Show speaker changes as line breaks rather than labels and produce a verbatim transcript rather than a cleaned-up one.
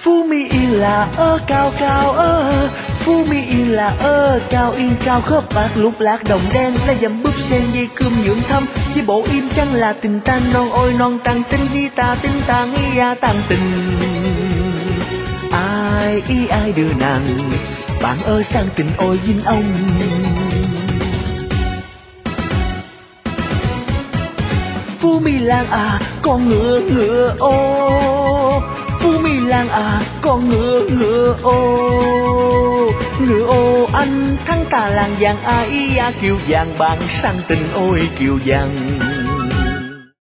Phú Mỹ Yên là ơ cao cao ơ, Phú Mỹ Yên là ơ cao yên cao khớp bạc lúc lạc đồng đen, lá dầm búp sen dây cơm nhuộm thâm, với bộ im trăng là tình tan non ôi non tăng tinh hi ta tinh tang hi ya tăng tình. Ai ý ai đưa nàng bạn ơi sang tình ôi vinh ông. Phú Mỹ Lan à con ngựa ngựa ô, Phú Mỹ Lan à con ngựa ngựa ô, ngựa ô anh thắng ta làng vàng ai à kiều vàng bạn sang tình ôi kiều vàng.